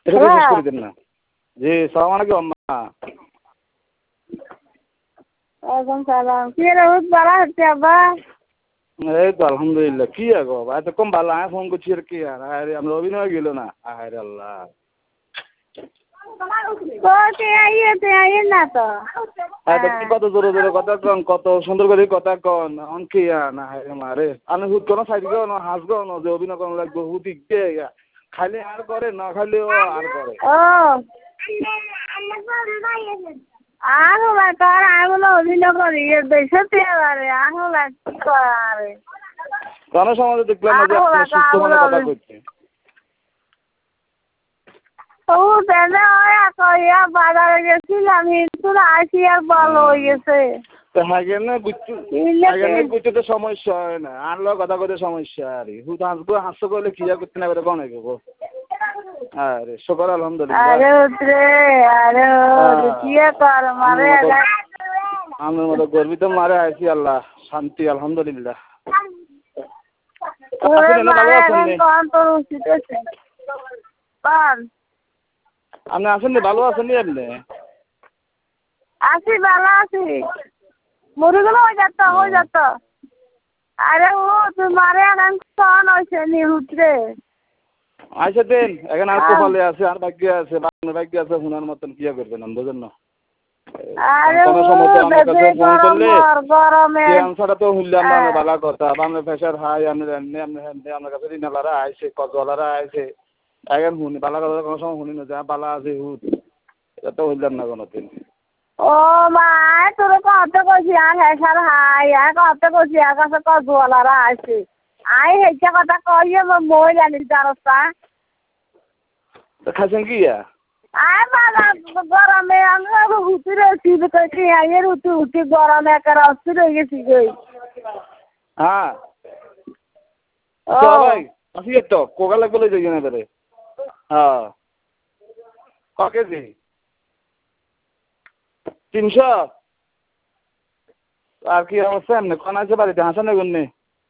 এটা শেষ করে দেন না। জি সালাম আলাইকুম আম্মা। ওয়ালাইকুম সালাম। কি রে উঠ বাড়া হচ্ছে আব্বা? এই তো আলহামদুলিল্লাহ। কি আগো এতক্ষণ ভালো আমি ফোন করছি আর কি আর আরে আমরা অভিনয় গেল না। আরে আল্লাহ আইয়ে না তো। এতক্ষণ কত জোরে জোরে কথা কন, কত সুন্দর করে কথা কন, অন কি না হায় মারে আমি হুট কোনো সাইড গো না হাসগো না যে অভিনয় করা লাগবে হুট গে খালি আর করে না খালিও আর করে। ও আঙুলা কর আঙুলা অভিনয় করি সত্যি আরে আঙুলা কি করে আরে কোন সময় দেখলাম না যে আপনি সুস্থ মনে কথা কইতে। তো সমস্যা হয় না আনলো কথা কইতে সমস্যা আরে হুট হাসবো হাসতে করলে ক্রিয়া করতে না করে কোন হইব। আরে শুকর আলহামদুলিল্লাহ। আমার মতো গর্বিত মারে আইছি আল্লাহ শান্তি আলহামদুলিল্লাহ। ভালো আছেন আপনি আসেন ভালো আছেন আপনি? আছি ভালো আছি মুড়িগুলো হয়ে যেত আরে ও তোমারে এখন ফোন হয়েছে নিহুতরে আচ্ছা দেন এখন আর কপালে আছে আর ভাগ্য আছে বাংলা ভাগ্য আছে শোনার মতন কি করবেন বুঝেন না। আরে কোনো সময় তো আমার কাছে ফোন করলে গরমে আনসারটা তো হইলাম না ভালো কথা বাংলা প্রেশার হাই আমার কাছে রিনালারা আইছে কজলারা আইছে এখন শুনি ভালো কথা কোনো সময় শুনি না যা বালা আছে হুট এটা তো হইলাম না কোনোদিন। ও মা তোর কত কইছি আর হেসার হাই আর কত কইছি আর কাছে কজলারা আইছে আই হেসে কথা কইয়ে মই জানিস জানতা খাইছেন কি আয় বাবা গরমে আমি হুতি রয়েছি কইছি আইয়ের হুতি গরমে একটা অস্থির হয়ে গেছি গই হ্যাঁ সবাই আসি তো কোকা লাগবে লই যাই না করে হ্যাঁ ক কেজি 300 আর কি অবস্থা এমনি কোন আছে বাড়িতে হাসান না গুন্নি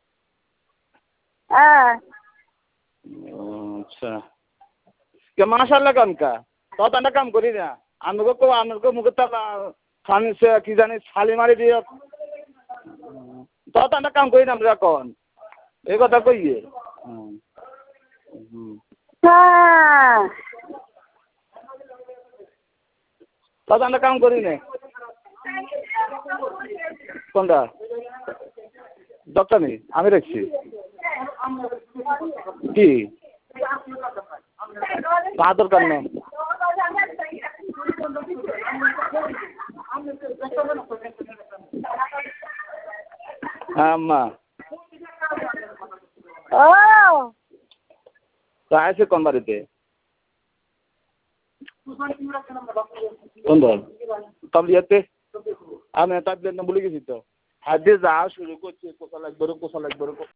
আচ্ছা কে মাশাআল্লাহ কানকা তো তান্ডা কাম করি না আমগো মুখে তালা খানিছে কি জানি ছালি মারি দিয়ে তো তান্ডা কাম করি না আমরা কোন এই কথা কইয়ে তো তান্ডা কাম করি না কোনটা ডক্টর নেই আমি রাখছি কি দরকার নেই হ্যাঁ আম্মা তো আছে কোন বাড়িতে কোন দল তাবলিয়াতে আমি তাবলিয়াত না ভুলে গেছি তো হাতে যা শুরু করছে কোথা লাগবে